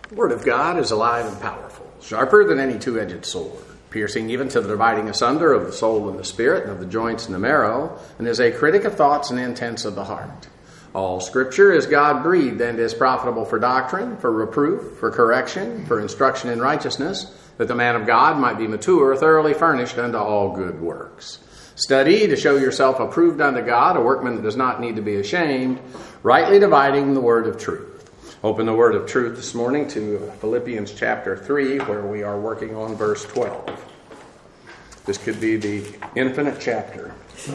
The Word of God is alive and powerful, sharper than any two-edged sword, piercing even to the dividing asunder of the soul and the spirit, and of the joints and the marrow, and is a critic of thoughts and intents of the heart. All Scripture is God-breathed and is profitable for doctrine, for reproof, for correction, for instruction in righteousness, that the man of God might be mature, thoroughly furnished unto all good works. Study to show yourself approved unto God, a workman that does not need to be ashamed, rightly dividing the word of truth. Open the word of truth this morning to Philippians chapter 3, where we are working on verse 12. This could be the infinite chapter.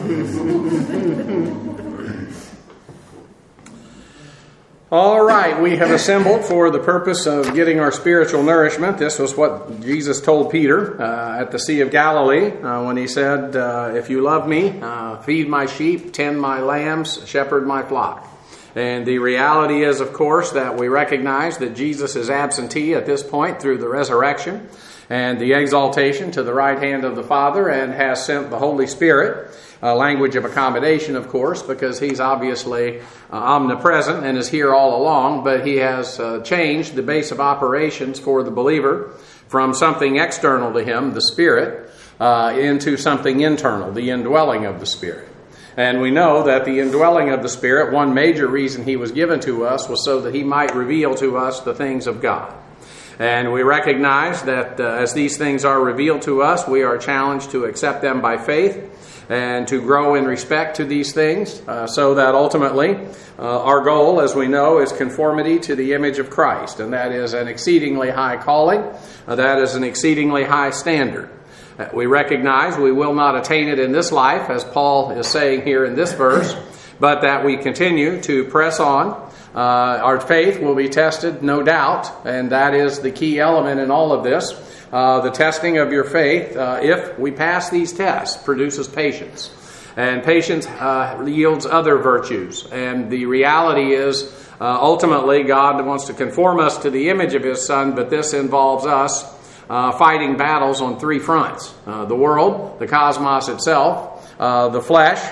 All right, we have assembled for the purpose of getting our spiritual nourishment. This was what Jesus told Peter at the Sea of Galilee when he said, if you love me, feed my sheep, tend my lambs, shepherd my flock. And the reality is, of course, that we recognize that Jesus is absentee at this point through the resurrection and the exaltation to the right hand of the Father, and has sent the Holy Spirit, a language of accommodation, of course, because he's obviously omnipresent and is here all along, but he has changed the base of operations for the believer from something external to him, the Spirit, into something internal, the indwelling of the Spirit. And we know that the indwelling of the Spirit, one major reason he was given to us was so that he might reveal to us the things of God. And we recognize that as these things are revealed to us, we are challenged to accept them by faith and to grow in respect to these things, so that ultimately our goal, as we know, is conformity to the image of Christ. And that is an exceedingly high calling. That is an exceedingly high standard. We recognize we will not attain it in this life, as Paul is saying here in this verse, but that we continue to press on. Our faith will be tested, no doubt, and that is the key element in all of this. The testing of your faith, if we pass these tests, produces patience. And patience yields other virtues. And the reality is, ultimately, God wants to conform us to the image of His Son, but this involves us fighting battles on three fronts. The world, the cosmos itself, the flesh,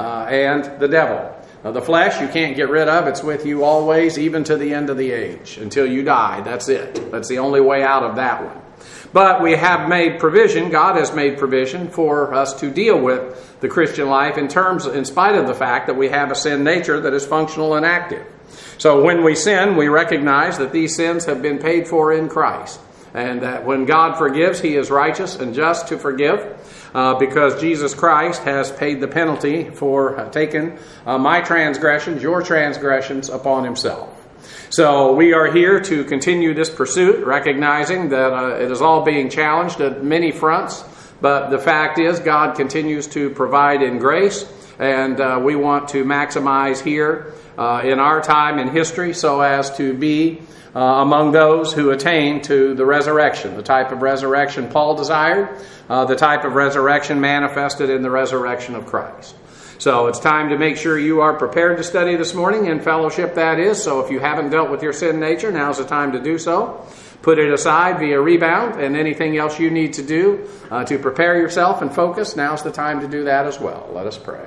and the devil. The flesh you can't get rid of. It's with you always, even to the end of the age. Until you die, that's it. That's the only way out of that one. But we have made provision, God has made provision for us to deal with the Christian life in spite of the fact that we have a sin nature that is functional and active. So when we sin, we recognize that these sins have been paid for in Christ. And that when God forgives, He is righteous and just to forgive, because Jesus Christ has paid the penalty for taking my transgressions, your transgressions, upon Himself. So we are here to continue this pursuit, recognizing that it is all being challenged at many fronts, but the fact is God continues to provide in grace, and we want to maximize here in our time in history so as to be among those who attain to the resurrection, the type of resurrection Paul desired, the type of resurrection manifested in the resurrection of Christ. So it's time to make sure you are prepared to study this morning, in fellowship that is. So if you haven't dealt with your sin nature, now's the time to do so. Put it aside via rebound, and anything else you need to do to prepare yourself and focus, now's the time to do that as well. Let us pray.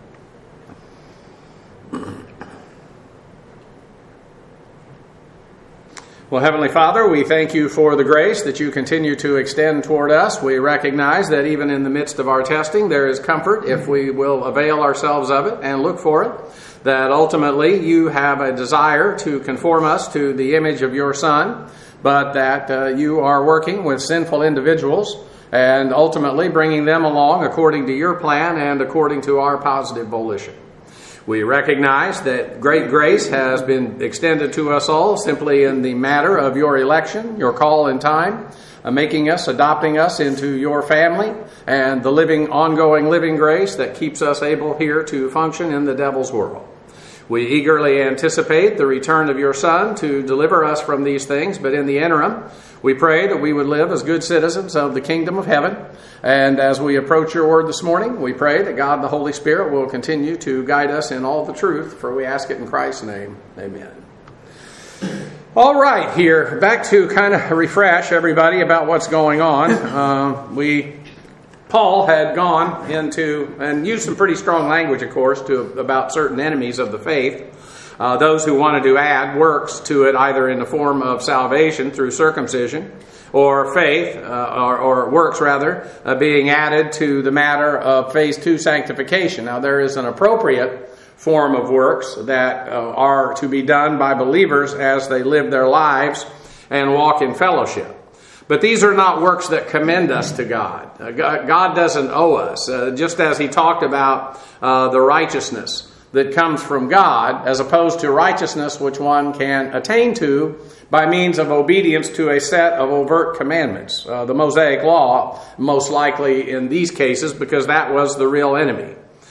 Well, Heavenly Father, we thank You for the grace that You continue to extend toward us. We recognize that even in the midst of our testing, there is comfort if we will avail ourselves of it and look for it. That ultimately You have a desire to conform us to the image of Your Son, but that You are working with sinful individuals and ultimately bringing them along according to Your plan and according to our positive volition. We recognize that great grace has been extended to us all simply in the matter of Your election, Your call in time, adopting us into Your family, and the ongoing living grace that keeps us able here to function in the devil's world. We eagerly anticipate the return of Your Son to deliver us from these things, but in the interim, we pray that we would live as good citizens of the kingdom of heaven. And as we approach Your word this morning, we pray that God the Holy Spirit will continue to guide us in all the truth, for we ask it in Christ's name. Amen. All right, here, back to kind of refresh everybody about what's going on. Paul had gone into, and used some pretty strong language, of course, about certain enemies of the faith. those who wanted to add works to it, either in the form of salvation through circumcision, or faith, or works rather, being added to the matter of phase 2 sanctification. Now there is an appropriate form of works that are to be done by believers as they live their lives and walk in fellowship. But these are not works that commend us to God. God doesn't owe us. Just as he talked about the righteousness that comes from God, as opposed to righteousness which one can attain to by means of obedience to a set of overt commandments. The Mosaic Law, most likely in these cases, because that was the real enemy.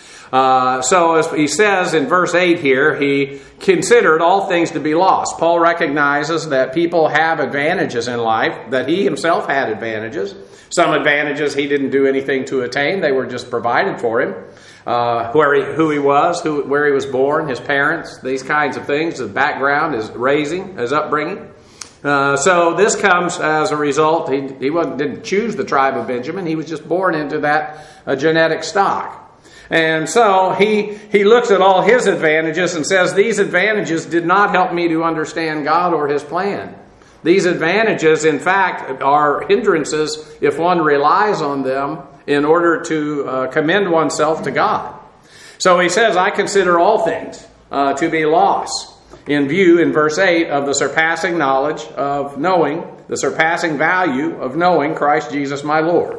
So as he says in verse 8 here, he considered all things to be lost. Paul recognizes that people have advantages in life, that he himself had advantages. Some advantages he didn't do anything to attain. They were just provided for him. Who he was, where he was born, his parents, these kinds of things, his background, his raising, his upbringing. So this comes as a result. He didn't choose the tribe of Benjamin. He was just born into that genetic stock. And so he looks at all his advantages and says, these advantages did not help me to understand God or his plan. These advantages, in fact, are hindrances if one relies on them in order to commend oneself to God. So he says, I consider all things to be lost in view, in verse 8, of the surpassing knowledge of knowing, the surpassing value of knowing Christ Jesus my Lord.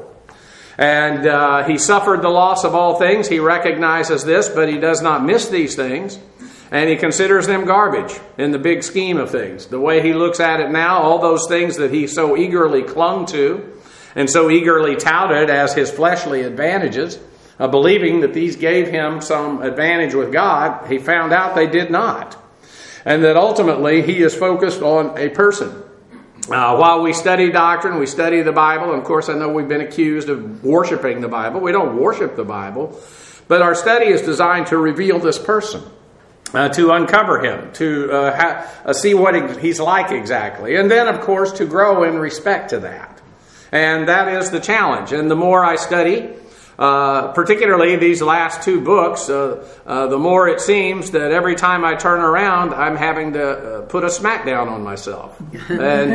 And he suffered the loss of all things. He recognizes this, but he does not miss these things. And he considers them garbage in the big scheme of things. The way he looks at it now, all those things that he so eagerly clung to and so eagerly touted as his fleshly advantages, believing that these gave him some advantage with God, he found out they did not. And that ultimately he is focused on a person. While we study doctrine, we study the Bible, and of course I know we've been accused of worshiping the Bible. We don't worship the Bible, but our study is designed to reveal this person, to uncover him, to see what he's like exactly, and then of course to grow in respect to that. And that is the challenge. And the more I study, particularly these last 2 books, the more it seems that every time I turn around, I'm having to put a smackdown on myself. And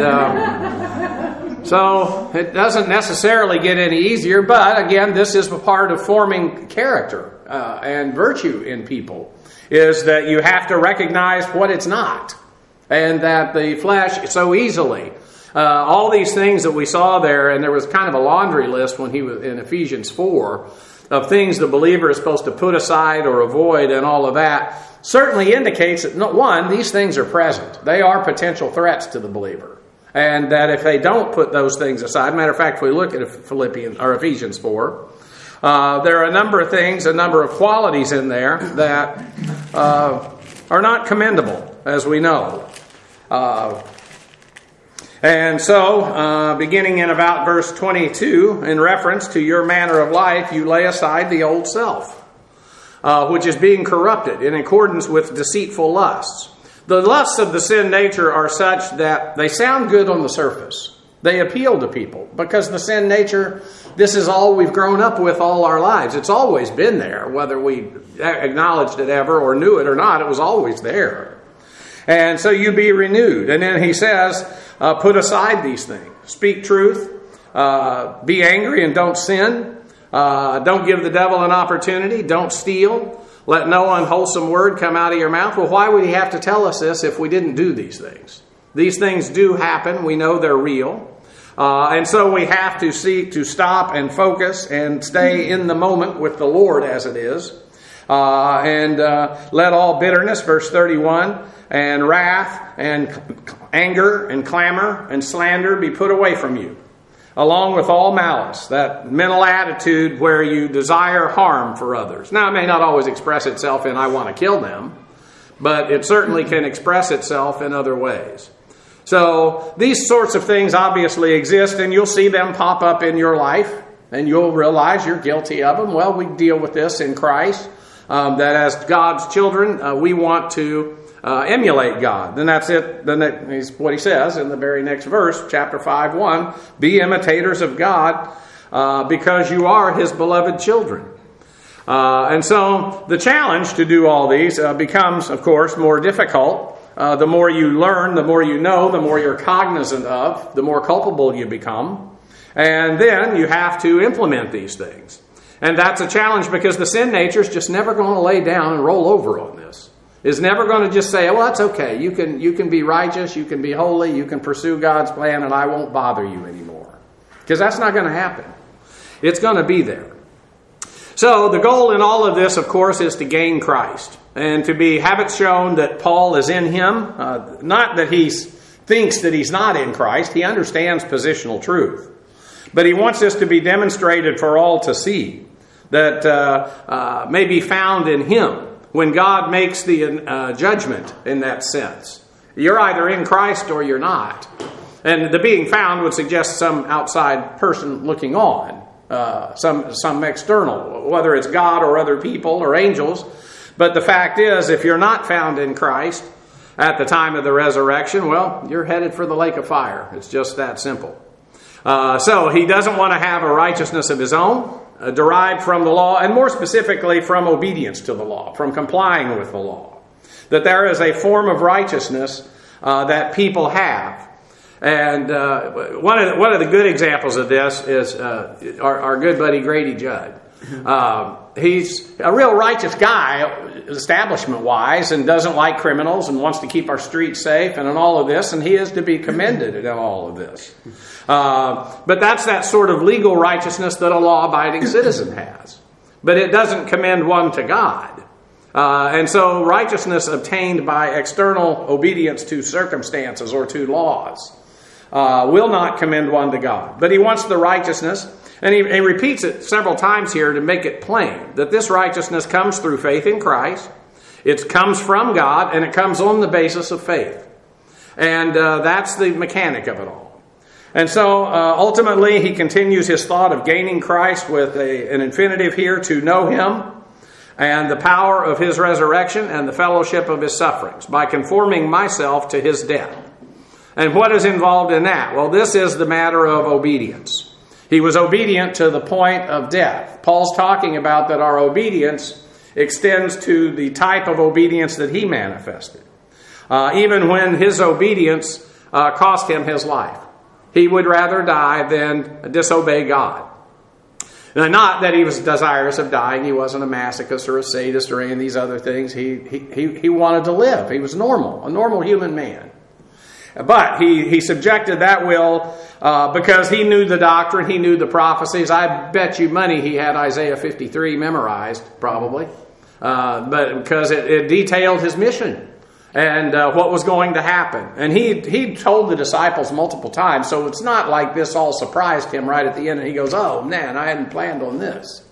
so it doesn't necessarily get any easier, but again, this is a part of forming character and virtue in people, is that you have to recognize what it's not, and that the flesh so easily... all these things that we saw there, and there was kind of a laundry list when he was in Ephesians 4 of things the believer is supposed to put aside or avoid and all of that, certainly indicates that, one, these things are present. They are potential threats to the believer. And that if they don't put those things aside, matter of fact, if we look at Ephesians 4, there are a number of things, a number of qualities in there that are not commendable, as we know. And so, beginning in about verse 22, in reference to your manner of life, you lay aside the old self, which is being corrupted in accordance with deceitful lusts. The lusts of the sin nature are such that they sound good on the surface. They appeal to people because the sin nature, this is all we've grown up with all our lives. It's always been there, whether we acknowledged it ever or knew it or not, it was always there. And so you be renewed. And then he says, put aside these things. Speak truth. Be angry and don't sin. Don't give the devil an opportunity. Don't steal. Let no unwholesome word come out of your mouth. Well, why would he have to tell us this if we didn't do these things? These things do happen. We know they're real. And so we have to seek to stop and focus and stay in the moment with the Lord as it is. And let all bitterness, verse 31, and wrath and anger and clamor and slander be put away from you, along with all malice, that mental attitude where you desire harm for others. Now, it may not always express itself in I want to kill them, but it certainly can express itself in other ways. So these sorts of things obviously exist, and you'll see them pop up in your life, and you'll realize you're guilty of them. Well, we deal with this in Christ, that as God's children, we want to emulate God. Then that's it. Then that's what he says in the very next verse, chapter 5:1. Be imitators of God because you are his beloved children. And so the challenge to do all these becomes, of course, more difficult. The more you learn, the more you know, the more you're cognizant of, the more culpable you become. And then you have to implement these things. And that's a challenge because the sin nature is just never going to lay down and roll over on this. It's never going to just say, well, that's okay. You can be righteous, you can be holy, you can pursue God's plan, and I won't bother you anymore. Because that's not going to happen. It's going to be there. So the goal in all of this, of course, is to gain Christ. And to have it shown that Paul is in him. Not that he thinks that he's not in Christ. He understands positional truth. But he wants this to be demonstrated for all to see. That may be found in him. When God makes the judgment in that sense. You're either in Christ or you're not. And the being found would suggest some outside person looking on. Some external, whether it's God or other people or angels. But the fact is, if you're not found in Christ at the time of the resurrection, well, you're headed for the lake of fire. It's just that simple. So he doesn't want to have a righteousness of his own, derived from the law, and more specifically from obedience to the law, from complying with the law. That there is a form of righteousness that people have. And one of the good examples of this is our good buddy Grady Judd. He's a real righteous guy, establishment-wise, and doesn't like criminals and wants to keep our streets safe and in all of this, and he is to be commended in all of this. But that's that sort of legal righteousness that a law-abiding citizen has. But it doesn't commend one to God. And so righteousness obtained by external obedience to circumstances or to laws will not commend one to God. But he wants the righteousness, and he repeats it several times here to make it plain, that this righteousness comes through faith in Christ. It comes from God, and it comes on the basis of faith. And that's the mechanic of it all. And so ultimately he continues his thought of gaining Christ with an infinitive here, to know him, and the power of his resurrection and the fellowship of his sufferings, by conforming myself to his death. And what is involved in that? Well, this is the matter of obedience. He was obedient to the point of death. Paul's talking about that our obedience extends to the type of obedience that he manifested. Even when his obedience cost him his life. He would rather die than disobey God. Now, not that he was desirous of dying. He wasn't a masochist or a sadist or any of these other things. He wanted to live. He was normal, a normal human man. But he subjected that will because he knew the doctrine, he knew the prophecies. I bet you money he had Isaiah 53 memorized, probably. But because it detailed his mission and what was going to happen. And he told the disciples multiple times, so it's not like this all surprised him right at the end and he goes, oh man, I hadn't planned on this.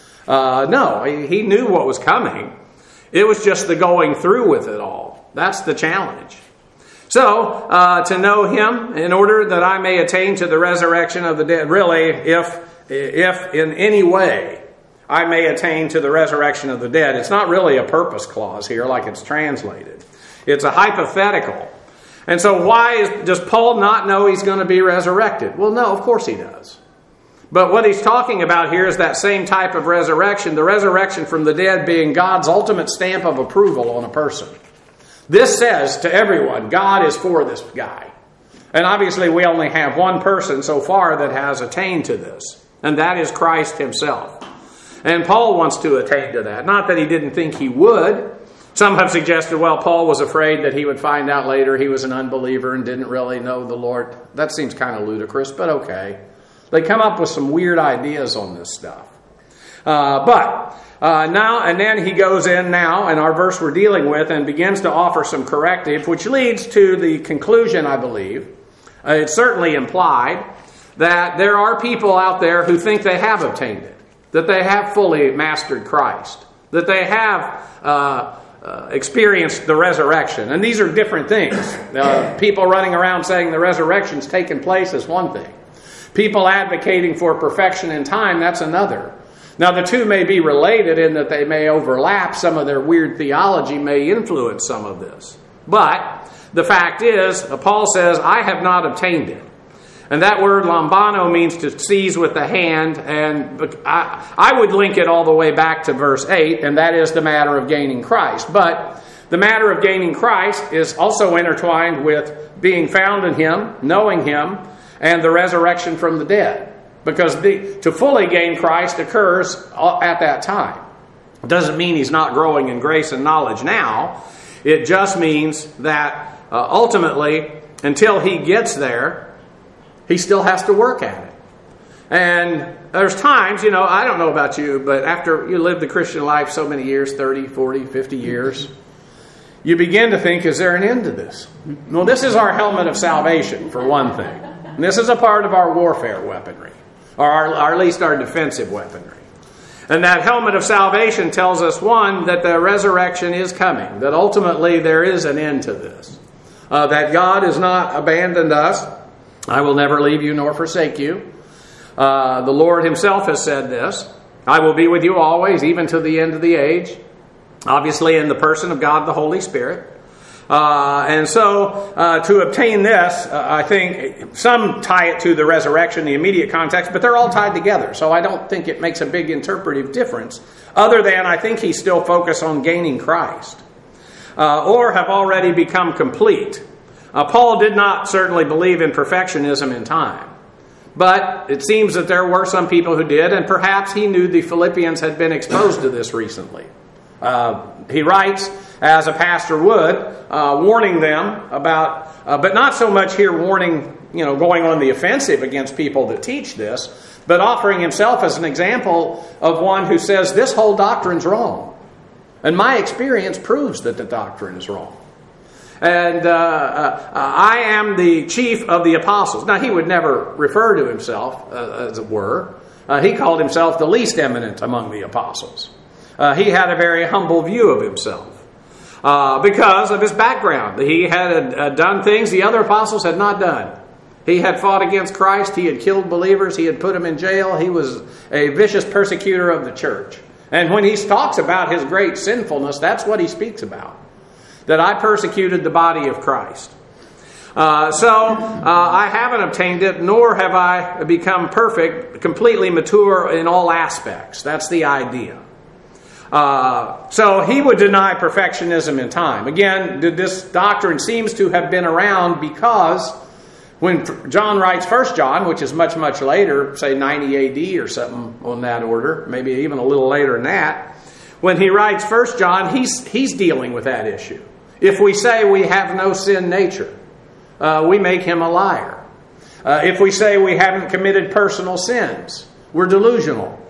No, he knew what was coming. It was just the going through with it all. That's the challenge. So, to know him in order that I may attain to the resurrection of the dead. Really, if in any way I may attain to the resurrection of the dead. It's not really a purpose clause here like it's translated. It's a hypothetical. And so does Paul not know he's going to be resurrected? Well, no, of course he does. But what he's talking about here is that same type of resurrection, the resurrection from the dead being God's ultimate stamp of approval on a person. This says to everyone, God is for this guy. And obviously we only have one person so far that has attained to this. And that is Christ himself. And Paul wants to attain to that. Not that he didn't think he would. Some have suggested, well, Paul was afraid that he would find out later he was an unbeliever and didn't really know the Lord. That seems kind of ludicrous, but okay. They come up with some weird ideas on this stuff. Now and then he goes in now, in our verse we're dealing with, and begins to offer some corrective, which leads to the conclusion, I believe, it's certainly implied, that there are people out there who think they have obtained it, that they have fully mastered Christ, that they have experienced the resurrection. And these are different things. People running around saying the resurrection's taken place is one thing. People advocating for perfection in time, that's another. Now, the two may be related in that they may overlap. Some of their weird theology may influence some of this. But the fact is, Paul says, I have not obtained it. And that word lambano means to seize with the hand, and I would link it all the way back to verse 8, and that is the matter of gaining Christ. But the matter of gaining Christ is also intertwined with being found in Him, knowing Him, and the resurrection from the dead. Because to fully gain Christ occurs at that time. It doesn't mean He's not growing in grace and knowledge now. It just means that ultimately, until He gets there, He still has to work at it. And there's times, I don't know about you, but after you live the Christian life so many years, 30, 40, 50 years, you begin to think, is there an end to this? Well, this is our helmet of salvation, for one thing. And this is a part of our warfare weaponry, or at least our defensive weaponry. And that helmet of salvation tells us, one, that the resurrection is coming, that ultimately there is an end to this, that God has not abandoned us. I will never leave you nor forsake you. The Lord Himself has said this. I will be with you always, even to the end of the age. Obviously in the person of God the Holy Spirit. And so to obtain this, I think some tie it to the resurrection, the immediate context, but they're all tied together. So I don't think it makes a big interpretive difference, other than I think he's still focused on gaining Christ, or have already become complete. Paul did not certainly believe in perfectionism in time, but it seems that there were some people who did, and perhaps he knew the Philippians had been exposed to this recently. He writes, as a pastor would, warning them about, but not so much here warning, going on the offensive against people that teach this, but offering himself as an example of one who says, this whole doctrine's wrong. And my experience proves that the doctrine is wrong. And I am the chief of the apostles. Now, he would never refer to himself, as it were. He called himself the least eminent among the apostles. He had a very humble view of himself because of his background. He had done things the other apostles had not done. He had fought against Christ. He had killed believers. He had put them in jail. He was a vicious persecutor of the church. And when he talks about his great sinfulness, that's what he speaks about. That I persecuted the body of Christ. I haven't obtained it, nor have I become perfect, completely mature in all aspects. That's the idea. So he would deny perfectionism in time. Again, this doctrine seems to have been around because when John writes 1 John, which is much, much later, say 90 AD or something on that order, maybe even a little later than that, when he writes 1 John, he's dealing with that issue. If we say we have no sin nature, we make him a liar. If we say we haven't committed personal sins, we're delusional.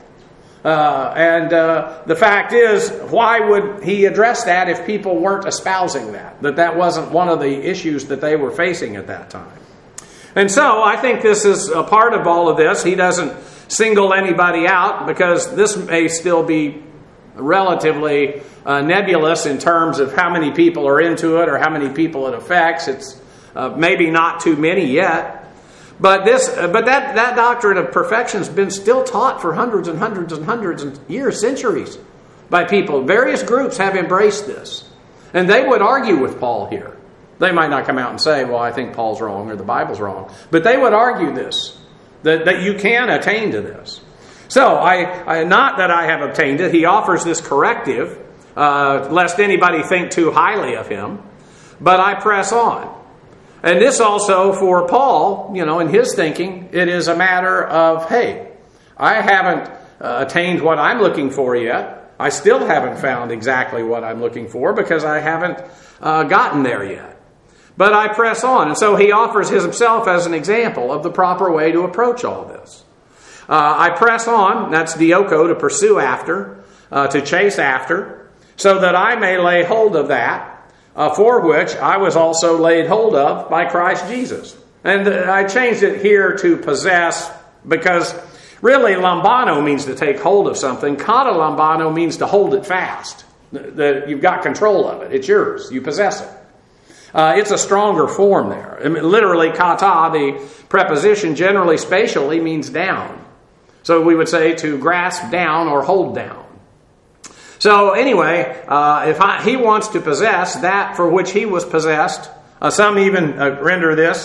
The fact is, why would he address that if people weren't espousing that? That wasn't one of the issues that they were facing at that time. And so I think this is a part of all of this. He doesn't single anybody out because this may still be relatively nebulous in terms of how many people are into it or how many people it affects. It's maybe not too many yet. But that doctrine of perfection has been still taught for hundreds and hundreds and hundreds of years, centuries, by people. Various groups have embraced this. And they would argue with Paul here. They might not come out and say, well, I think Paul's wrong or the Bible's wrong. But they would argue this, that you can attain to this. So, not that I have obtained it. He offers this corrective, lest anybody think too highly of him. But I press on. And this also, for Paul, in his thinking, it is a matter of, hey, I haven't attained what I'm looking for yet. I still haven't found exactly what I'm looking for because I haven't gotten there yet. But I press on. And so he offers himself as an example of the proper way to approach all this. I press on, that's dioko, to pursue after, to chase after, so that I may lay hold of that, for which I was also laid hold of by Christ Jesus. And I changed it here to possess, because really lambano means to take hold of something. Kata lambano means to hold it fast. That you've got control of it. It's yours. You possess it. It's a stronger form there. I mean, literally, kata, the preposition generally spatially means down. So we would say to grasp down or hold down. So anyway, he wants to possess that for which he was possessed. Some even render this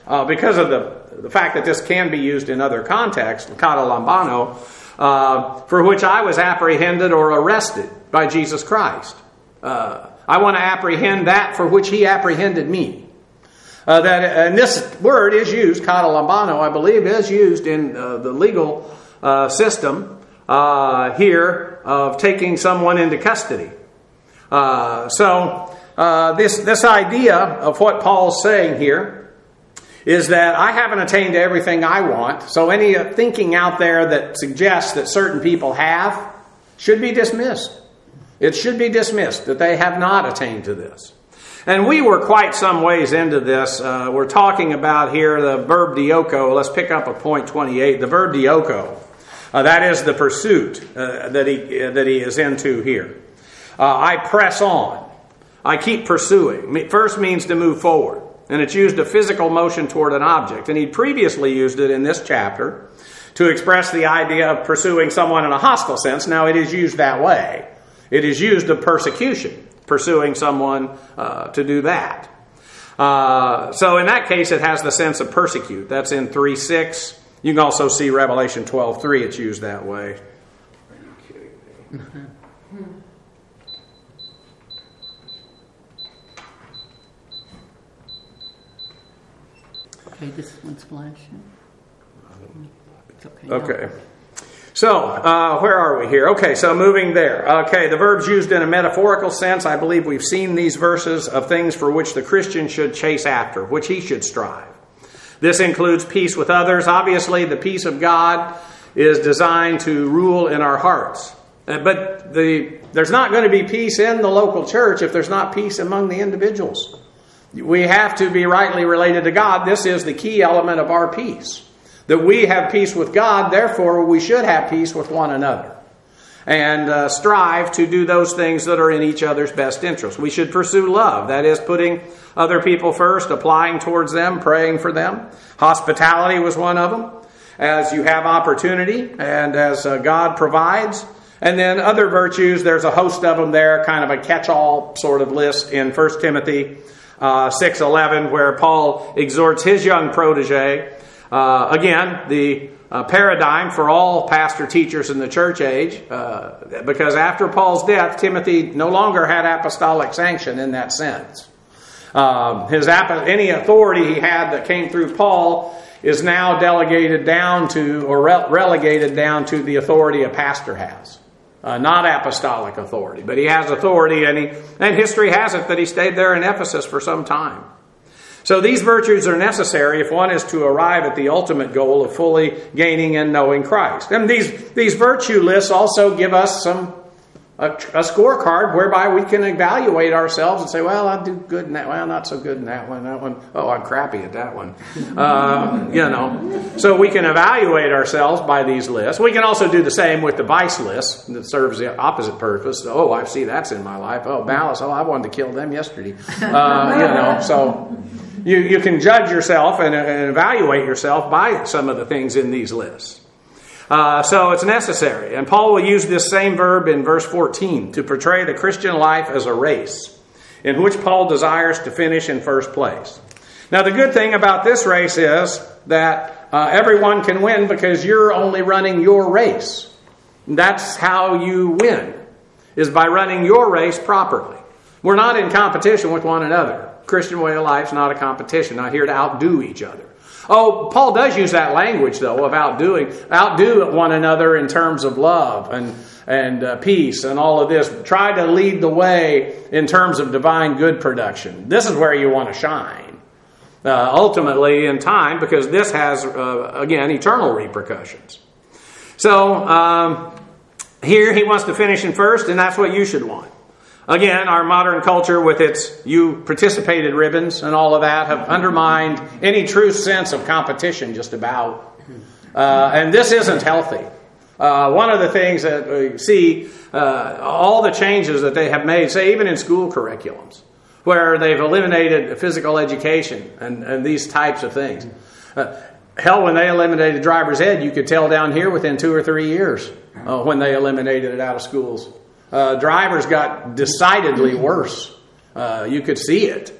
because of the fact that this can be used in other contexts, kata lambano, for which I was apprehended or arrested by Jesus Christ. I want to apprehend that for which he apprehended me. And this word is used, kata lambano, I believe, is used in the legal system here of taking someone into custody. This idea of what Paul's saying here is that I haven't attained to everything I want. So any thinking out there that suggests that certain people have should be dismissed. It should be dismissed that they have not attained to this. And we were quite some ways into this. We're talking about here the verb dioko. Let's pick up at point 28. The verb dioko. That is the pursuit that he is into here. I press on. I keep pursuing. First means to move forward. And it's used a physical motion toward an object. And he previously used it in this chapter to express the idea of pursuing someone in a hostile sense. Now it is used that way. It is used of persecution, pursuing someone to do that. So in that case, it has the sense of persecute. That's in 3:6. You can also see Revelation 12:3. It's used that way. Are you kidding me? Okay, this one's flashing. Okay. So, where are we here? Okay, so moving there. Okay, the verb's used in a metaphorical sense. I believe we've seen these verses of things for which the Christian should chase after, which he should strive. This includes peace with others. Obviously, the peace of God is designed to rule in our hearts. But there's not going to be peace in the local church if there's not peace among the individuals. We have to be rightly related to God. This is the key element of our peace. That we have peace with God, therefore we should have peace with one another. And strive to do those things that are in each other's best interest. We should pursue love. That is, putting other people first, applying towards them, praying for them. Hospitality was one of them. As you have opportunity and as God provides. And then other virtues, there's a host of them there, kind of a catch-all sort of list in 1 Timothy 6:11, where Paul exhorts his young protege. Again, the paradigm for all pastor teachers in the church age, because after Paul's death, Timothy no longer had apostolic sanction in that sense. Any authority he had that came through Paul is now delegated down to, or relegated down to, the authority a pastor has. Not apostolic authority, but he has authority, and history has it that he stayed there in Ephesus for some time. So these virtues are necessary if one is to arrive at the ultimate goal of fully gaining and knowing Christ. And these virtue lists also give us a scorecard whereby we can evaluate ourselves and say, well, I do good in that one. Well, not so good in that one. That one, oh, I'm crappy at that one. So we can evaluate ourselves by these lists. We can also do the same with the vice list that serves the opposite purpose. Oh, I see that's in my life. Oh, malice. Oh, I wanted to kill them yesterday. So you can judge yourself and evaluate yourself by some of the things in these lists. So it's necessary. And Paul will use this same verb in verse 14 to portray the Christian life as a race in which Paul desires to finish in first place. Now the good thing about this race is that everyone can win because you're only running your race. That's how you win, is by running your race properly. We're not in competition with one another. Christian way of life is not a competition, not here to outdo each other. Oh, Paul does use that language, though, of outdo one another in terms of love and peace and all of this. Try to lead the way in terms of divine good production. This is where you want to shine, ultimately in time, because this has, again, eternal repercussions. So here he wants to finish in first, and that's what you should want. Again, our modern culture with its you participated ribbons and all of that have undermined any true sense of competition just about. And this isn't healthy. One of the things that we see, all the changes that they have made, say even in school curriculums, where they've eliminated physical education and these types of things. Hell, when they eliminated driver's ed, you could tell down here within 2 or 3 years when they eliminated it out of schools. Drivers got decidedly worse. You could see it.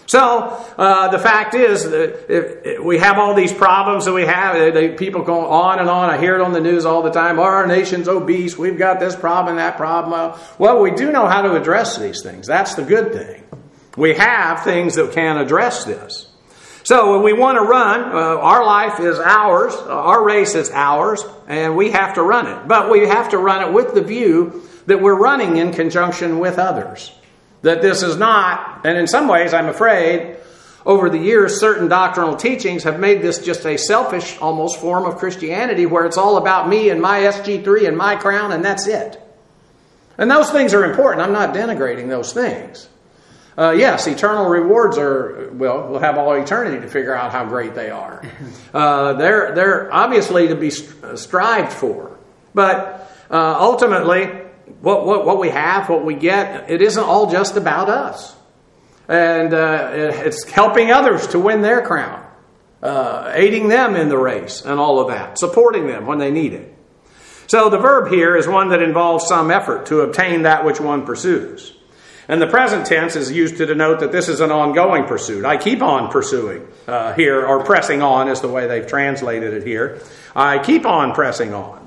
So the fact is, that we have all these problems that we have. People go on and on. I hear it on the news all the time. Our nation's obese. We've got this problem, that problem. Well, we do know how to address these things. That's the good thing. We have things that can address this. So when we want to run, our life is ours. Our race is ours, and we have to run it. But we have to run it with the view that we're running in conjunction with others. That this is not, and in some ways, I'm afraid, over the years, certain doctrinal teachings have made this just a selfish, almost, form of Christianity where it's all about me and my SG3 and my crown, and that's it. And those things are important. I'm not denigrating those things. Yes, eternal rewards we'll have all eternity to figure out how great they are. They're obviously to be strived for. But ultimately, what we have, what we get, it isn't all just about us. And it's helping others to win their crown, aiding them in the race and all of that, supporting them when they need it. So the verb here is one that involves some effort to obtain that which one pursues. And the present tense is used to denote that this is an ongoing pursuit. I keep on pursuing here, or pressing on is the way they've translated it here. I keep on pressing on.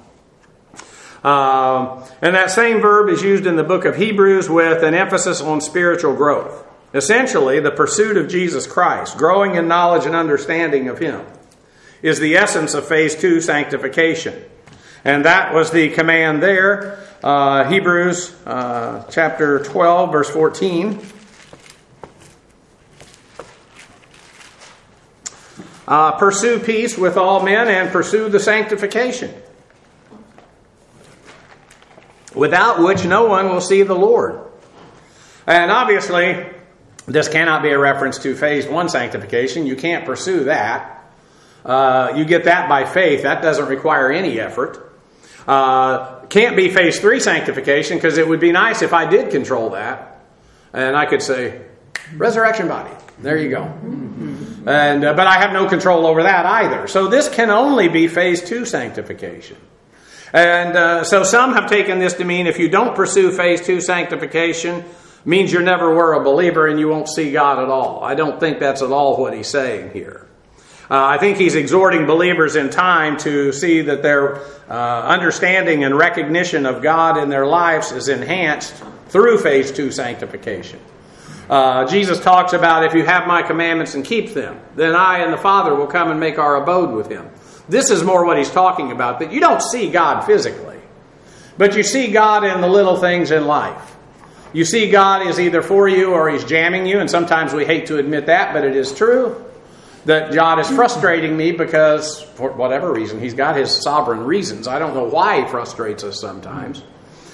And that same verb is used in the book of Hebrews with an emphasis on spiritual growth. Essentially, the pursuit of Jesus Christ, growing in knowledge and understanding of Him, is the essence of phase 2 sanctification. And that was the command there. Hebrews chapter 12, verse 14. Pursue peace with all men and pursue the sanctification, without which no one will see the Lord. And obviously, this cannot be a reference to phase 1 sanctification. You can't pursue that. You get that by faith. That doesn't require any effort. Can't be phase 3 sanctification, because it would be nice if I did control that. And I could say, resurrection body. There you go. And but I have no control over that either. So this can only be phase 2 sanctification. And so some have taken this to mean if you don't pursue phase 2 sanctification, means you never were a believer and you won't see God at all. I don't think that's at all what he's saying here. I think he's exhorting believers in time to see that their understanding and recognition of God in their lives is enhanced through phase 2 sanctification. Jesus talks about, if you have my commandments and keep them, then I and the Father will come and make our abode with Him. This is more what he's talking about, that you don't see God physically, but you see God in the little things in life. You see God is either for you or He's jamming you, and sometimes we hate to admit that, but it is true. That God is frustrating me because, for whatever reason, He's got His sovereign reasons. I don't know why He frustrates us sometimes.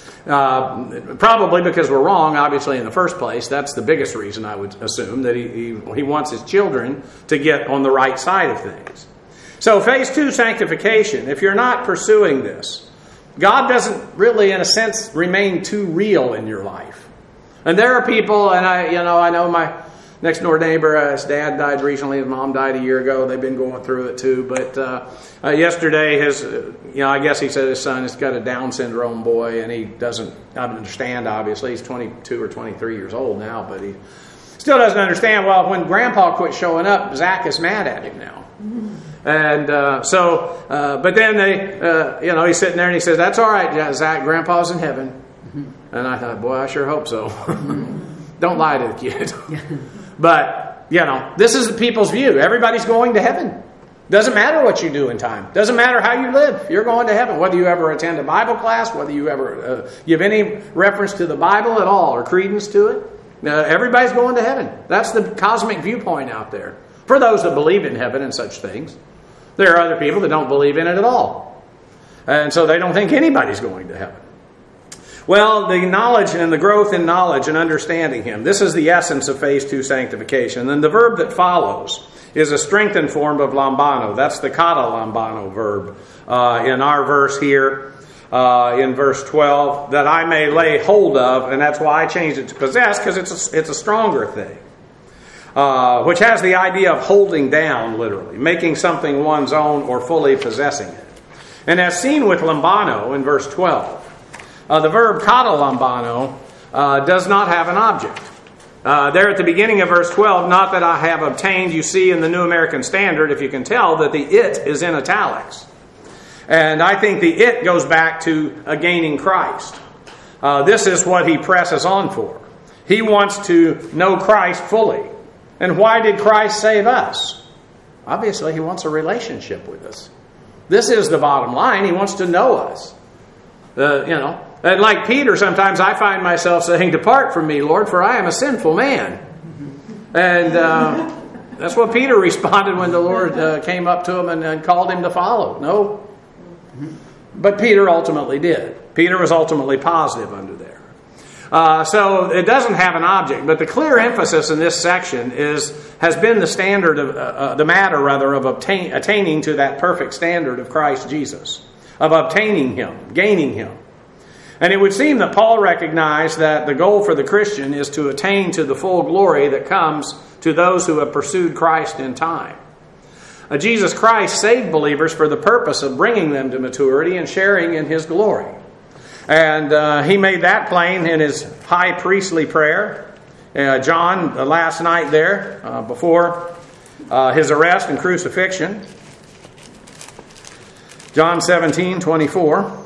Probably because we're wrong, obviously, in the first place. That's the biggest reason, I would assume, that He wants His children to get on the right side of things. So phase 2 sanctification, if you're not pursuing this, God doesn't really, in a sense, remain too real in your life. And there are people, and I know my next door neighbor, his dad died recently, his mom died a year ago. They've been going through it too. But yesterday, I guess he said his son has got a Down syndrome boy, and he doesn't understand, obviously. He's 22 or 23 years old now, but he still doesn't understand. Well, when Grandpa quit showing up, Zach is mad at him now. And but then he's sitting there and he says, "That's all right, Zach, Grandpa's in heaven." And I thought, boy, I sure hope so. Don't lie to the kid. But, this is the people's view. Everybody's going to heaven. Doesn't matter what you do in time. Doesn't matter how you live. You're going to heaven. Whether you ever attend a Bible class, whether you ever give any reference to the Bible at all or credence to it, everybody's going to heaven. That's the cosmic viewpoint out there. For those that believe in heaven and such things. There are other people that don't believe in it at all. And so they don't think anybody's going to heaven. Well, the knowledge and the growth in knowledge and understanding Him. This is the essence of phase 2 sanctification. And then the verb that follows is a strengthened form of lambano. That's the kata lambano verb in our verse here in verse 12. That I may lay hold of, and that's why I changed it to possess, because it's a stronger thing. Which has the idea of holding down, literally, making something one's own or fully possessing it. And as seen with lambano in verse 12, the verb kata lambano does not have an object. There at the beginning of verse 12, not that I have obtained, you see in the New American Standard, if you can tell, that the it is in italics. And I think the it goes back to gaining Christ. This is what he presses on for. He wants to know Christ fully. And why did Christ save us? Obviously, he wants a relationship with us. This is the bottom line. He wants to know us. And like Peter, sometimes I find myself saying, depart from me, Lord, for I am a sinful man. And that's what Peter responded when the Lord came up to him and called him to follow. No. But Peter ultimately did. Peter was ultimately positive under there. So it doesn't have an object, but the clear emphasis in this section has been the standard of the matter of attaining to that perfect standard of Christ Jesus, of obtaining Him, gaining Him. And it would seem that Paul recognized that the goal for the Christian is to attain to the full glory that comes to those who have pursued Christ in time. Jesus Christ saved believers for the purpose of bringing them to maturity and sharing in His glory. And He made that plain in His high priestly prayer. John, the last night there, before His arrest and crucifixion. John 17:24.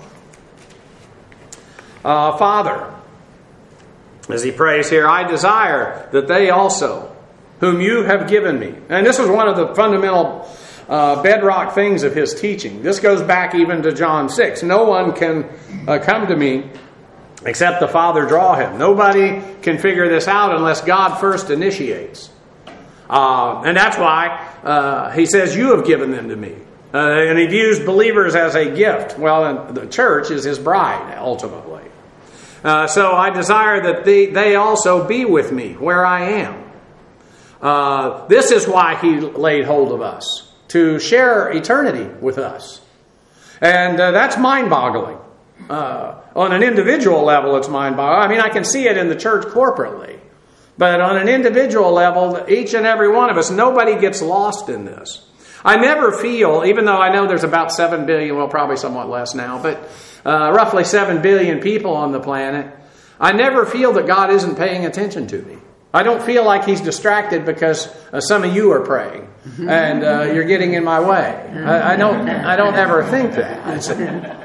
Father, as he prays here, I desire that they also, whom you have given me. And this was one of the fundamental bedrock things of his teaching. This goes back even to John 6. No one can come to me except the Father draw him. Nobody can figure this out unless God first initiates. And that's why he says, you have given them to me. And he views believers as a gift. Well, the church is his bride, ultimately. So I desire that they also be with me where I am. This is why he laid hold of us, to share eternity with us. And that's mind-boggling. On an individual level, it's mind-boggling. I mean, I can see it in the church corporately. But on an individual level, each and every one of us, nobody gets lost in this. I never feel, even though I know there's about 7 billion, well, probably somewhat less now, but roughly 7 billion people on the planet, I never feel that God isn't paying attention to me. I don't feel like He's distracted because some of you are praying and you're getting in my way. I don't ever think that.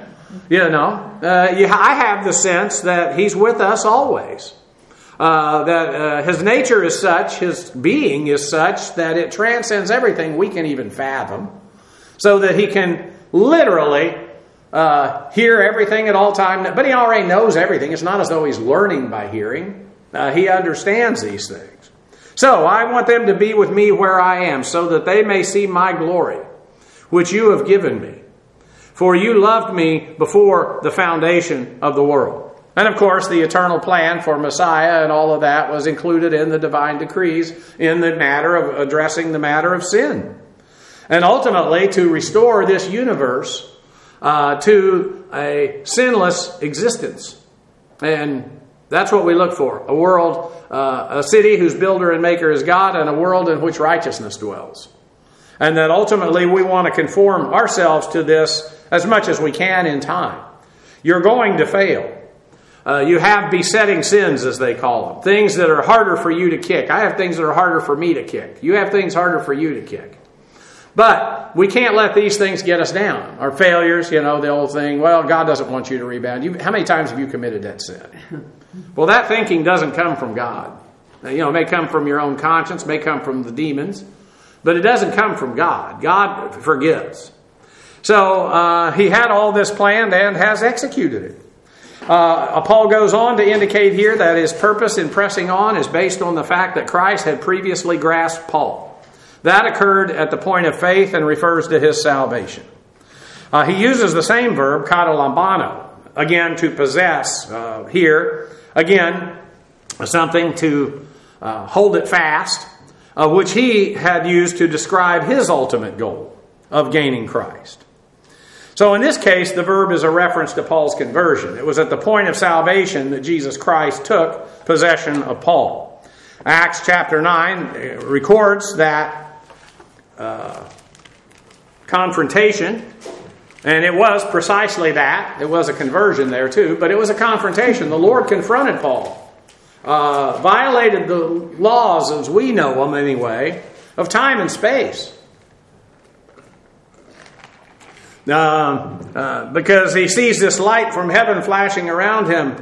I have the sense that He's with us always. That His nature is such, His being is such, that it transcends everything we can even fathom. So that He can literally hear everything at all times. But He already knows everything. It's not as though He's learning by hearing. He understands these things. So I want them to be with me where I am, so that they may see my glory, which you have given me. For you loved me before the foundation of the world. And of course, the eternal plan for Messiah and all of that was included in the divine decrees in the matter of addressing the matter of sin. And ultimately, to restore this universe to a sinless existence. And that's what we look for. A world, a city whose builder and maker is God, and a world in which righteousness dwells. And that ultimately we want to conform ourselves to this as much as we can in time. You're going to fail. You have besetting sins, as they call them. Things that are harder for you to kick. I have things that are harder for me to kick. You have things harder for you to kick. But we can't let these things get us down. Our failures, the old thing, well, God doesn't want you to rebound. How many times have you committed that sin? Well, that thinking doesn't come from God. It may come from your own conscience, may come from the demons, but it doesn't come from God. God forgives. So He had all this planned and has executed it. Paul goes on to indicate here that his purpose in pressing on is based on the fact that Christ had previously grasped Paul. That occurred at the point of faith and refers to his salvation. He uses the same verb, katalambano, again to possess here. Again, something to hold it fast, which he had used to describe his ultimate goal of gaining Christ. So in this case, the verb is a reference to Paul's conversion. It was at the point of salvation that Jesus Christ took possession of Paul. Acts chapter 9 records that confrontation, and it was precisely that. It was a conversion there too, but it was a confrontation. The Lord confronted Paul violated the laws, as we know them anyway, of time and space. Because he sees this light from heaven flashing around him,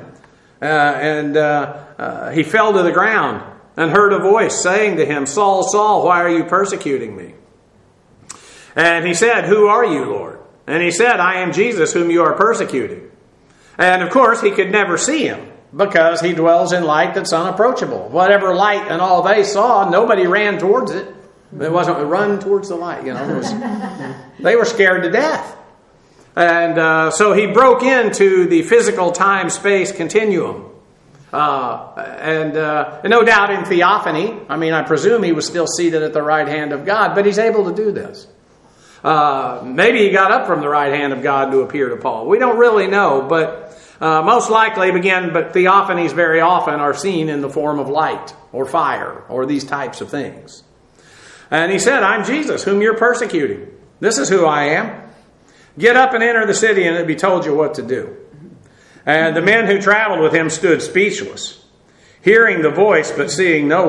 and he fell to the ground and heard a voice saying to him, "Saul, Saul, why are you persecuting me?" And he said, "Who are you, Lord?" And he said, "I am Jesus whom you are persecuting." And of course he could never see him, because he dwells in light that's unapproachable. Whatever light and all they saw, nobody ran towards it. It wasn't a run towards the light, they were scared to death. And so he broke into the physical time-space continuum. And no doubt in theophany, I presume he was still seated at the right hand of God, but he's able to do this. Maybe he got up from the right hand of God to appear to Paul. We don't really know, but most likely, but theophanies very often are seen in the form of light or fire or these types of things. And he said, "I'm Jesus, whom you're persecuting. This is who I am. Get up and enter the city, and it'll be told you what to do." And the men who traveled with him stood speechless, hearing the voice but seeing no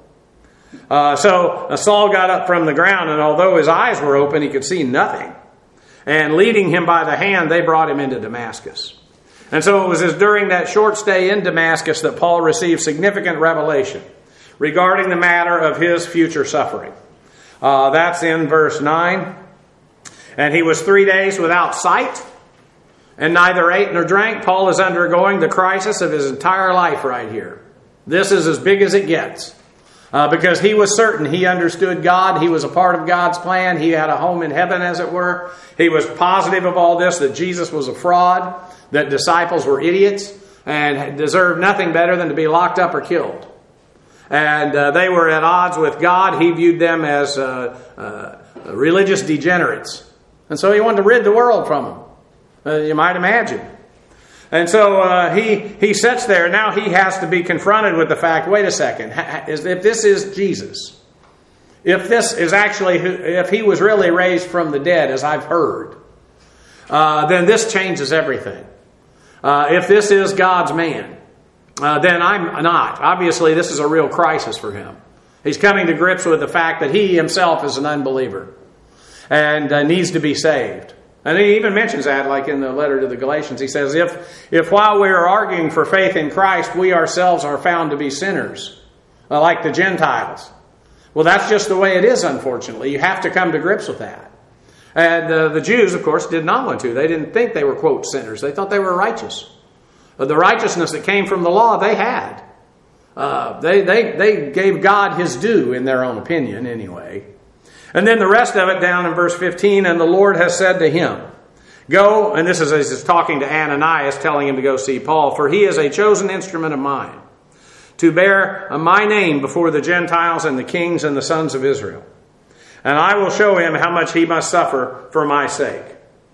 one. So Saul got up from the ground, and although his eyes were open, he could see nothing. And leading him by the hand, they brought him into Damascus. And so it was during that short stay in Damascus that Paul received significant revelation regarding the matter of his future suffering. That's in verse 9. "And he was 3 days without sight, and neither ate nor drank." Paul is undergoing the crisis of his entire life right here. This is as big as it gets. Because he was certain he understood God. He was a part of God's plan. He had a home in heaven, as it were. He was positive of all this, that Jesus was a fraud, that disciples were idiots, and deserved nothing better than to be locked up or killed. And they were at odds with God. He viewed them as religious degenerates. And so he wanted to rid the world from them. You might imagine. And so he sits there. Now he has to be confronted with the fact, wait a second, if this is Jesus, if this is actually, if he was really raised from the dead, as I've heard, then this changes everything. If this is God's man, then I'm not. Obviously, this is a real crisis for him. He's coming to grips with the fact that he himself is an unbeliever and needs to be saved. And he even mentions that, like in the letter to the Galatians. He says, if while we are arguing for faith in Christ, we ourselves are found to be sinners, like the Gentiles. Well, that's just the way it is, unfortunately. You have to come to grips with that. And the Jews, of course, did not want to. They didn't think they were, quote, sinners. They thought they were righteous. The righteousness that came from the law, they had. They gave God his due, in their own opinion, anyway. And then the rest of it down in verse 15, "And the Lord has said to him, Go," and this is as he's talking to Ananias, telling him to go see Paul, "For he is a chosen instrument of mine, to bear my name before the Gentiles and the kings and the sons of Israel. And I will show him how much he must suffer for my sake."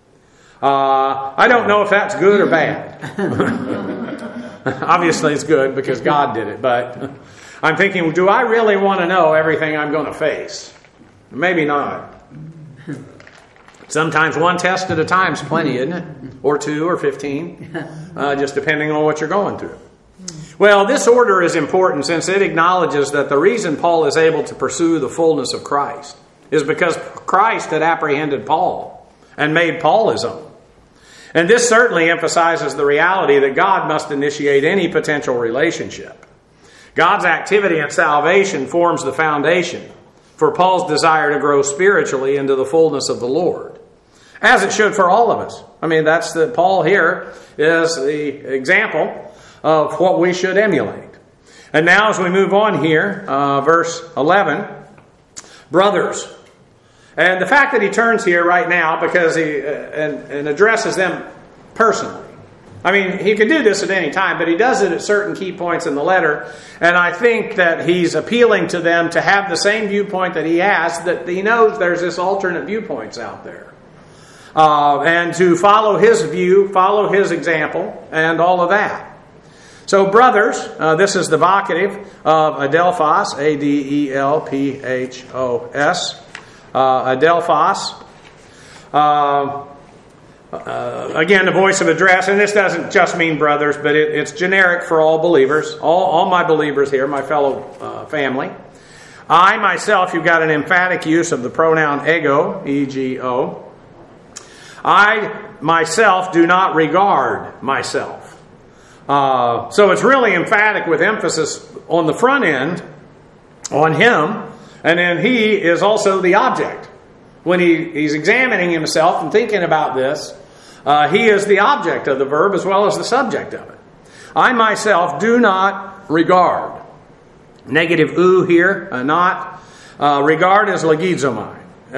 I don't know if that's good or bad. Obviously it's good because God did it, but I'm thinking, do I really want to know everything I'm going to face? Maybe not. Sometimes one test at a time is plenty, isn't it? Or 2 or 15, just depending on what you're going through. Well, this order is important since it acknowledges that the reason Paul is able to pursue the fullness of Christ is because Christ had apprehended Paul and made Paul his own. And this certainly emphasizes the reality that God must initiate any potential relationship. God's activity in salvation forms the foundation for Paul's desire to grow spiritually into the fullness of the Lord, as it should for all of us. That's Paul here is the example of what we should emulate. And now as we move on here, verse 11, "Brothers." And the fact that he turns here right now because he and addresses them personally. He could do this at any time, but he does it at certain key points in the letter. And I think that he's appealing to them to have the same viewpoint that he has, that he knows there's this alternate viewpoints out there. And to follow his view, follow his example, and all of that. So, brothers, this is the vocative of Adelphos, Adelphos. Adelphos. Again, the voice of address, and this doesn't just mean brothers, but it's generic for all believers, all my believers here, my fellow family. I myself, you've got an emphatic use of the pronoun ego, E-G-O. I myself do not regard myself. So it's really emphatic with emphasis on the front end, on him, and then he is also the object. When he's examining himself and thinking about this, he is the object of the verb as well as the subject of it. I myself do not regard. Negative oo here, not. Regard is logizomai.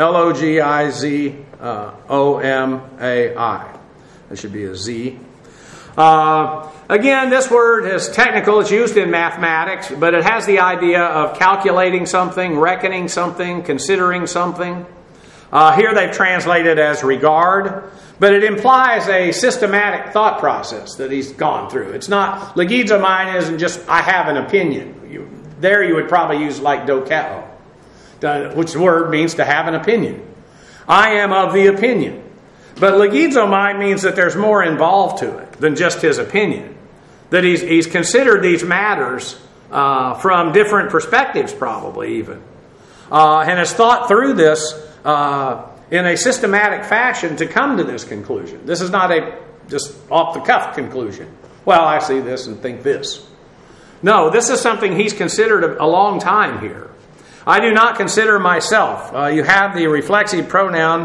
L-O-G-I-Z-O-M-A-I. That should be a Z. Again, this word is technical. It's used in mathematics, but it has the idea of calculating something, reckoning something, considering something. Here they've translated as regard, but it implies a systematic thought process that he's gone through. It's not, logizomai isn't just, I have an opinion. There you would probably use like dokeo, which word means to have an opinion. I am of the opinion. But logizomai means that there's more involved to it than just his opinion. That he's considered these matters from different perspectives probably even. And has thought through this in a systematic fashion to come to this conclusion. This is not a just off-the-cuff conclusion. Well, I see this and think this. No, this is something he's considered a long time here. I do not consider myself. You have the reflexive pronoun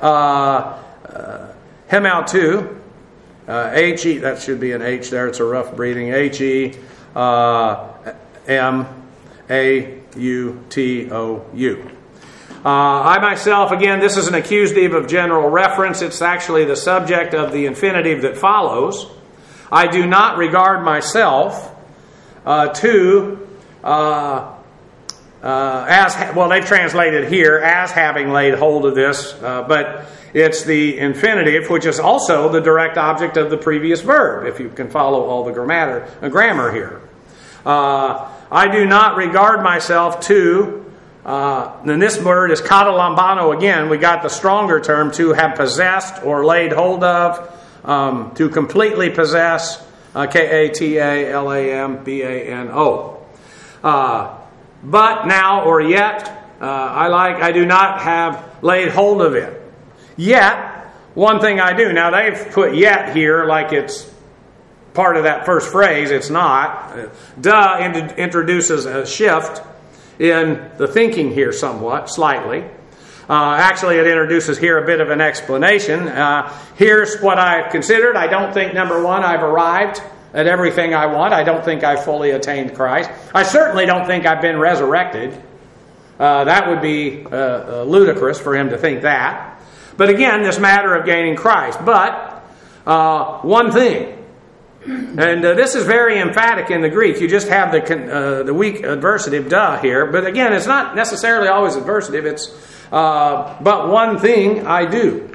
hemautou. H-E, that should be an H there. It's a rough breathing. H-E-M-A-U-T-O-U. I myself, again, this is an accusative of general reference. It's actually the subject of the infinitive that follows. I do not regard myself they've translated here as having laid hold of this, but it's the infinitive, which is also the direct object of the previous verb, if you can follow all the grammar here. I do not regard myself to, and this word is katalambano again. We got the stronger term, to have possessed or laid hold of, to completely possess, K-A-T-A-L-A-M-B-A-N-O. But now or yet, I do not have laid hold of it. Yet, one thing I do. Now they've put yet here like it's part of that first phrase. It's not. Introduces a shift in the thinking here somewhat, slightly. Actually, it introduces here a bit of an explanation. Here's what I've considered. I don't think, number one, I've arrived at everything I want. I don't think I've fully attained Christ. I certainly don't think I've been resurrected. That would be ludicrous for him to think that. But again, this matter of gaining Christ. But one thing, and this is very emphatic in the Greek. You just have the weak adversative "da" here. But again, it's not necessarily always adversative. It's but one thing I do.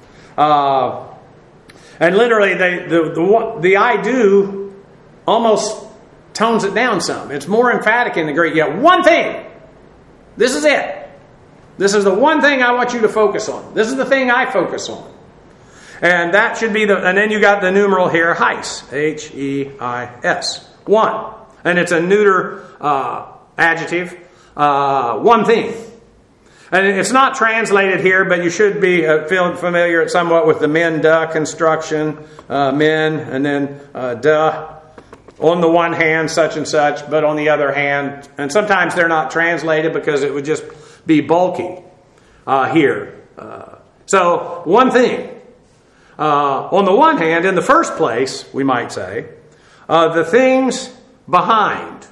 And literally, the I do almost tones it down some. It's more emphatic in the Greek. Yeah, one thing. This is it. This is the one thing I want you to focus on. This is the thing I focus on. And that should be and then you got the numeral here, heis. H-E-I-S. One. And it's a neuter adjective. One thing. And it's not translated here, but you should be familiar somewhat with the men da construction. Men and then da. On the one hand, such and such, but on the other hand, and sometimes they're not translated because it would just be bulky here. So, one thing. On the one hand, in the first place, we might say, the things behind.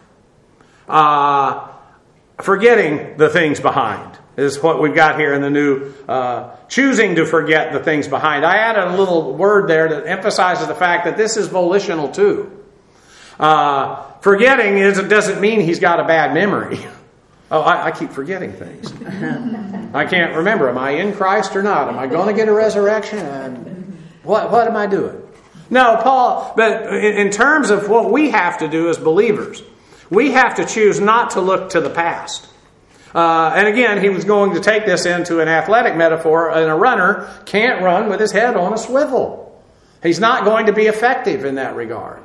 Forgetting the things behind is what we've got here in the new, choosing to forget the things behind. I added a little word there that emphasizes the fact that this is volitional too. Forgetting doesn't mean he's got a bad memory. Oh, I keep forgetting things. I can't remember. Am I in Christ or not? Am I going to get a resurrection? What am I doing? No, Paul, but in terms of what we have to do as believers, we have to choose not to look to the past. And again, he was going to take this into an athletic metaphor, and a runner can't run with his head on a swivel. He's not going to be effective in that regard.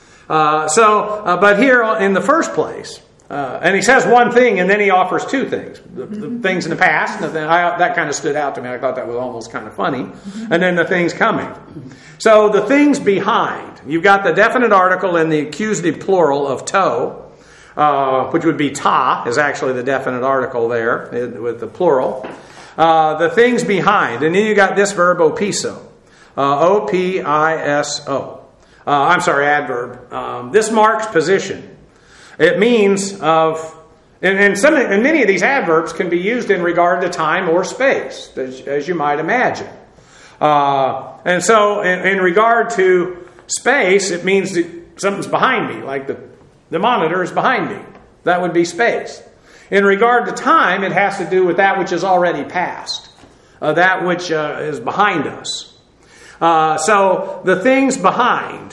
But here in the first place, and he says one thing and then he offers two things. The things in the past, and that kind of stood out to me. I thought that was almost kind of funny. And then the things coming. So the things behind. You've got the definite article in the accusative plural of to, which would be ta, is actually the definite article there with the plural. The things behind. And then you got this verb opiso. O-P-I-S-O. Adverb. This marks position. It means of, and many of these adverbs can be used in regard to time or space, as you might imagine. And so in regard to space, it means that something's behind me, like the monitor is behind me. That would be space. In regard to time, it has to do with that which is already past, that which is behind us. So the things behind,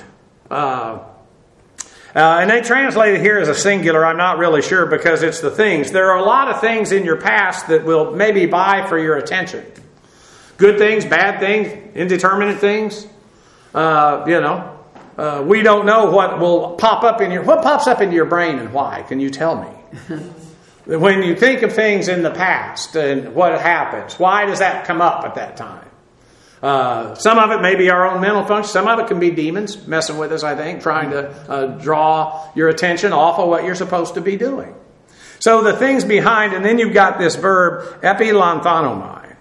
and they translate it here as a singular. I'm not really sure because it's the things. There are a lot of things in your past that will maybe vie for your attention. Good things, bad things, indeterminate things. We don't know what will pop up what pops up into your brain and why. Can you tell me? When you think of things in the past and what happens, why does that come up at that time? Some of it may be our own mental function. Some of it can be demons messing with us, I think, trying to draw your attention off of what you're supposed to be doing. So the things behind, and then you've got this verb, epilanthanomai.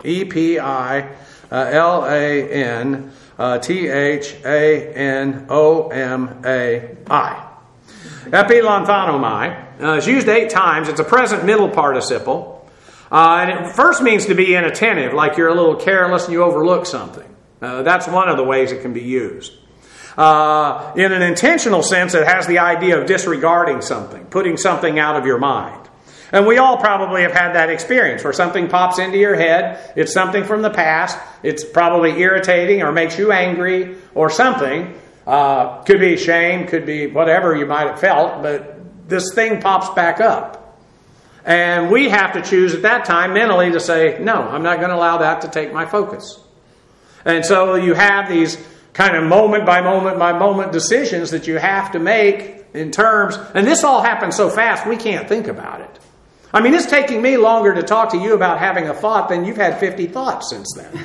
E-P-I-L-A-N-T-H-A-N-O-M-A-I. Epilanthanomai is used 8 times. It's a present middle participle. And it first means to be inattentive, like you're a little careless and you overlook something. That's one of the ways it can be used. In an intentional sense, it has the idea of disregarding something, putting something out of your mind. And we all probably have had that experience where something pops into your head. It's something from the past. It's probably irritating or makes you angry or something. Could be shame, could be whatever you might have felt, but this thing pops back up. And we have to choose at that time mentally to say, no, I'm not going to allow that to take my focus. And so you have these kind of moment by moment decisions that you have to make in terms, and this all happens so fast we can't think about it. I mean, it's taking me longer to talk to you about having a thought than you've had 50 thoughts since then.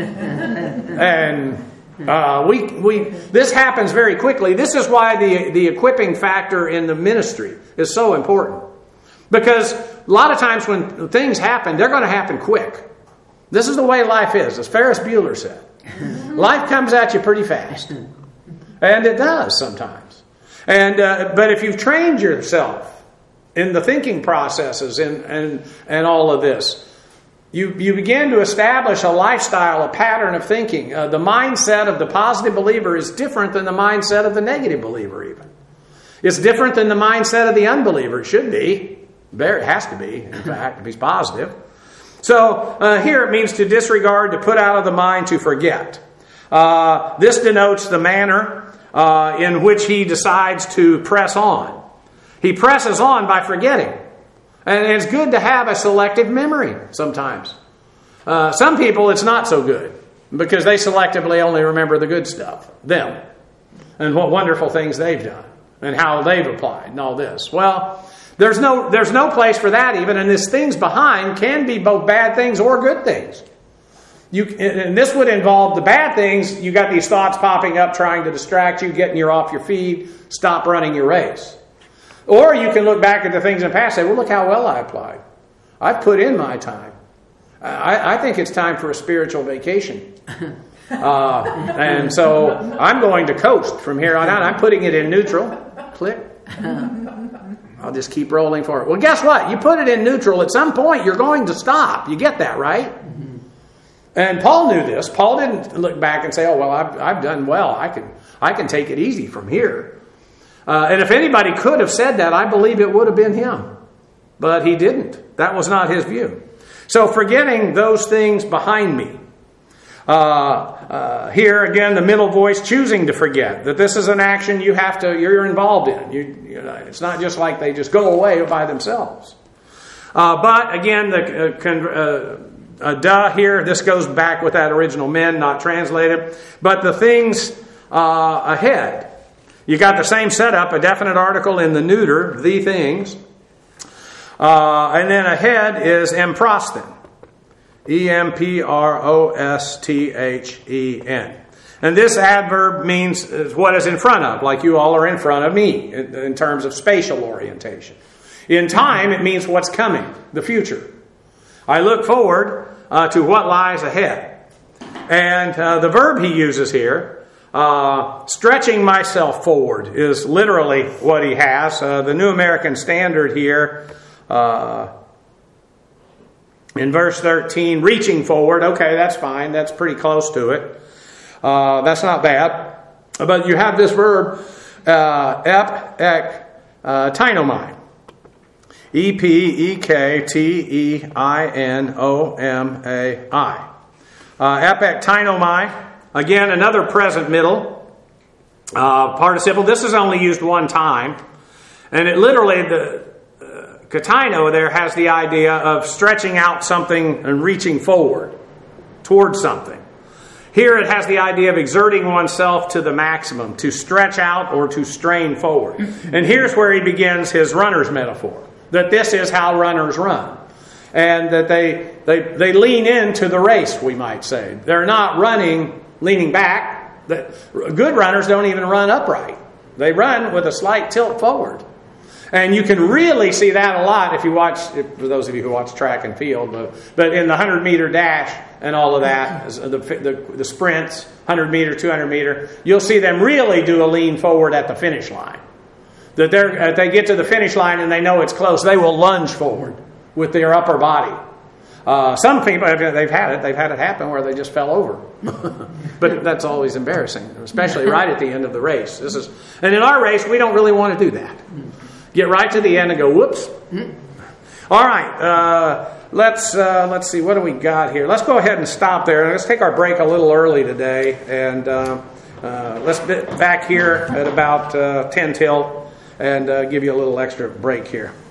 And this happens very quickly. This is why the equipping factor in the ministry is so important. Because a lot of times when things happen, they're going to happen quick. This is the way life is, as Ferris Bueller said. Life comes at you pretty fast. And it does sometimes. But if you've trained yourself in the thinking processes and all of this, you begin to establish a lifestyle, a pattern of thinking. The mindset of the positive believer is different than the mindset of the negative believer even. It's different than the mindset of the unbeliever. It should be. It has to be, in fact, if he's positive. So here it means to disregard, to put out of the mind, to forget. This denotes the manner in which he decides to press on. He presses on by forgetting. And it's good to have a selective memory sometimes. Some people, it's not so good because they selectively only remember the good stuff, them, and what wonderful things they've done and how they've applied and all this. Well, there's no place for that even, and these things behind can be both bad things or good things. And this would involve the bad things. You got these thoughts popping up trying to distract you, getting you off your feed, stop running your race. Or you can look back at the things in the past and say, well, look how well I applied. I've put in my time. I think it's time for a spiritual vacation. And so I'm going to coast from here on out. I'm putting it in neutral. Click. I'll just keep rolling forward. Well, guess what? You put it in neutral. At some point, you're going to stop. You get that, right? Mm-hmm. And Paul knew this. Paul didn't look back and say, oh, well, I've done well. I can take it easy from here. And if anybody could have said that, I believe it would have been him. But he didn't. That was not his view. So forgetting those things behind me. Here again, the middle voice, choosing to forget that this is an action you're involved in. It's not just like they just go away by themselves. But again, duh here, this goes back with that original men, not translated. But the things ahead. You got the same setup, a definite article in the neuter, the things. And then ahead is emprosthen. EMPROSTHEN. And this adverb means what is in front of, like you all are in front of me in terms of spatial orientation. In time, it means what's coming, the future. I look forward to what lies ahead. And the verb he uses here, stretching myself forward, is literally what he has. The New American Standard here, in verse 13, reaching forward. Okay, that's fine. That's pretty close to it. That's not bad. But you have this verb, tainomai. EPEKTEINOMAI. Epek-tainomai. Again, another present middle participle. This is only used one time. And it literally, the kataino there has the idea of stretching out something and reaching forward towards something. Here it has the idea of exerting oneself to the maximum, to stretch out or to strain forward. And here's where he begins his runner's metaphor. That this is how runners run. And that they lean into the race, we might say. They're not running, leaning back. Good runners don't even run upright. They run with a slight tilt forward. And you can really see that a lot if you watch, for those of you who watch track and field, but in the 100-meter dash and all of that, the sprints, 100-meter, 200-meter, you'll see them really do a lean forward at the finish line. That they get to the finish line and they know it's close, they will lunge forward with their upper body. Some people, they've had it happen where they just fell over. But that's always embarrassing, especially right at the end of the race. And in our race, we don't really want to do that. Get right to the end and go, whoops. All right, let's see, what do we got here? Let's go ahead and stop there. Let's take our break a little early today. And let's be back here at about 10 till and give you a little extra break here.